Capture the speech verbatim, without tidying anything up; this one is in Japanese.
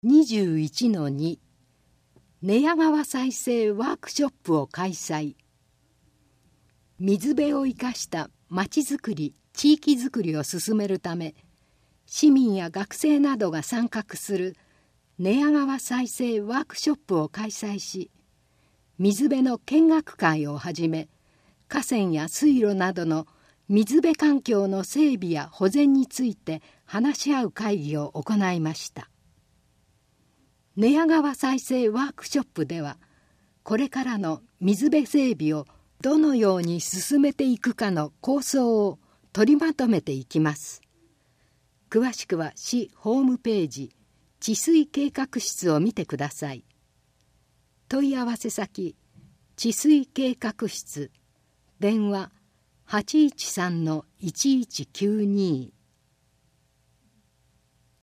にじゅういちのに 寝屋川再生ワークショップを開催。水辺を生かしたまちづくり地域づくりを進めるため、市民や学生などが参画する寝屋川再生ワークショップを開催し、水辺の見学会をはじめ、河川や水路などの水辺環境の整備や保全について話し合う会議を行いました。寝屋川再生ワークショップでは、これからの水辺整備をどのように進めていくかの構想を取りまとめていきます。詳しくは市ホームページ治水計画室を見てください。問い合わせ先治水計画室、電話 はちいちさんのいちいちきゅうに